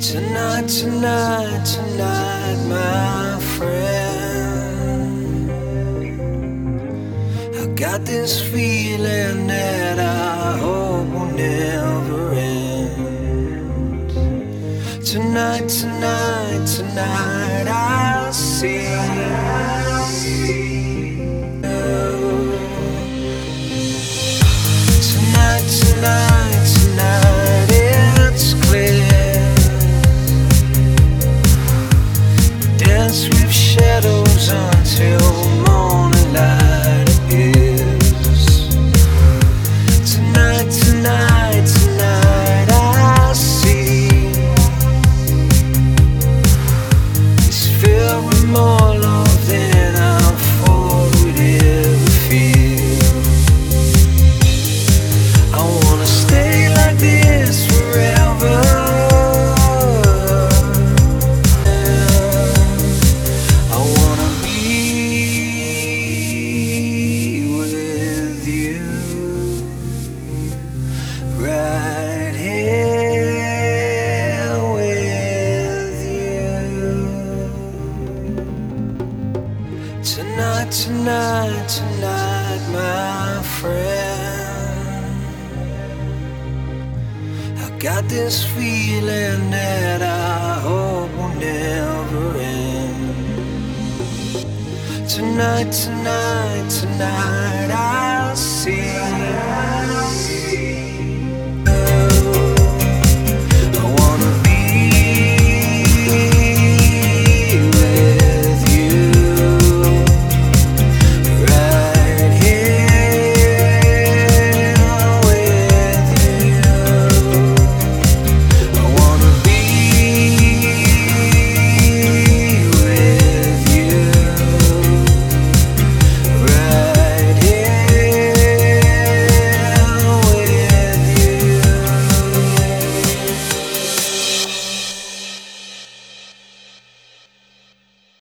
Tonight, tonight, tonight, my friend, I got this feeling that I hope will never end. Tonight, tonight, tonight, I'll see tonight, tonight, tonight, it's clear. Dance with shadows until morning light appears. Tonight, tonight, tonight, I see it's filled with more love than I thought would ever feel. I wanna stay like this forever. I wanna be with you right here with you. Tonight, tonight, tonight, my friend, I got this feeling that I hope will never end. Tonight, tonight, tonight,